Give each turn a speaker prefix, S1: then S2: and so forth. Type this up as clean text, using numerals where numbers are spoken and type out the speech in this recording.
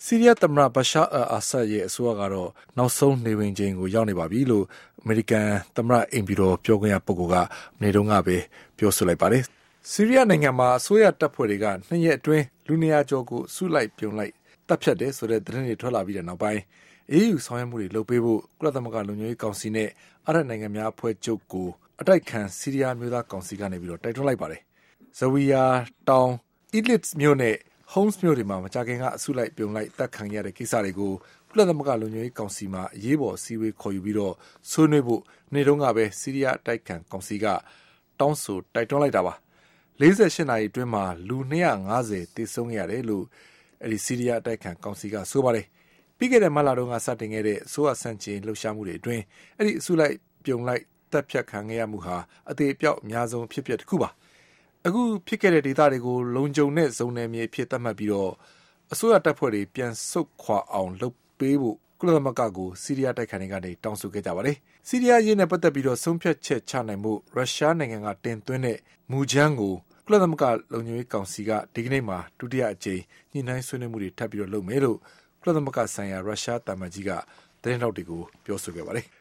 S1: ဆီးရီးယားသမ္မတ Bashar al-Assad ရဲ့အစိုးရကတော့နောက်ဆုံးနေဝင်ချိန်ကိုရောက်နေပါပြီလို့အမေရိကန်သမ္မတအိမ်ဖြူတော်ပြောခွင့်ရပုဂ္ဂိုလ်ကမနေ့တုန်းကပဲပြောဆိုလိုက်ပါတယ်။ဆီးရီးယားနိုင်ငံမှာအစိုးရတပ်ဖွဲ့တွေက2 ရက်အတွင်းလူ200 ကျော်ကိုစုလိုက်ပြုံလိုက်တပ်ဖြတ်တယ်ဆိုတဲ့သတင်းတွေထွက်လာပြီးတဲ့နောက်ပိုင်းEU ဆောင်ရွက်မှုတွေလုပ်ပေးဖို့ကုလသမဂ္ဂလုံခြုံရေးကောင်စီနဲ့အာရပ်နိုင်ငံများအဖွဲ့ချုပ်ကိုအတိုက်ခံဆီးရီးယားမျိုးသားကောင်စီကနေပြီးတော့တိုက်တွန်းလိုက်ပါတယ်။ဇဝီယာတောင် Idlib မြို့နဲ့Homs မြို့တွေမှာမကြာခင်ကအစုလိုက်ပြုံလိုက်တပ်ခံရတဲ့ကိစ္စတွေကိုကုလသမဂ္ဂလုံခြုံရေးကောင်စီမှာအရေးပေါ်အစည်းအဝေးခေါ်ယူပြီးတော့ဆွေးနွေးဖို့နေ့တုန်းကပဲဆီးရီးယားအတိုက်ခံကောင်စီကတောင်းဆိုတိုက်တွန်းလိုက်တာပါ48နာရီအတွင်းမှာလူ250သေဆုံးခဲ့ရတယ်လို့အဲဒီဆီးရီးယားအတိုက်ခံကောင်စီကဆိုပါတယ်ပြီးခဲ့တဲ့မတ်လတုန်းကစတင်ခဲ့တဲ့အစိုးရဆန့်ကျင်လှုပ်ရှားမှုတွေအတွင်းအဲဒီအစုလိုက်ပြုံလိုက်တပ်ဖြတ်ခံခဲ့ရမှုဟာအသေးအပြောက်အများဆုံးဖြစ်ပျက်တစ်ခုပါအခုဖြစ်ခဲ့တဲ့ဒေသတွေကိုလုံခြုံတဲ့ဇုံနယ်မြေအဖြစ်သတ်မှတ်ပြီးတော့အစိုးရတပ်ဖွဲ့တွေပြန်ဆုတ်ခွာအောင်လုပ်ပေးဖို့ကုလသမဂ္ဂကိုဆီးရီးယားတိုက်ခိုက်ရေးကနေတောင်းဆိုခဲ့ကြပါတယ်။ဆီးရီးယားရေးနဲ့ပတ်သက်ပြီးတော့ဆုံးဖြတ်ချက်ချနိုင်မှုရုရှားနိုင်ငံကတင်သွင်းတဲ့မူကြမ်းကိုကုလသမဂ္ဂလုံခြုံရေးကောင်စီကဒီကနေ့မှာဒုတိယအကြိမ်ညှိနှိုင်းဆွေးနွေးမှုတွေထပ်ပြီးတော့လုပ်မယ်လို့ကုလသမဂ္ဂဆိုင်ရာရုရှားတာမန်ကြီးကသတင်းထောက်တွေကိုပြောဆိုခဲ့ပါတယ်။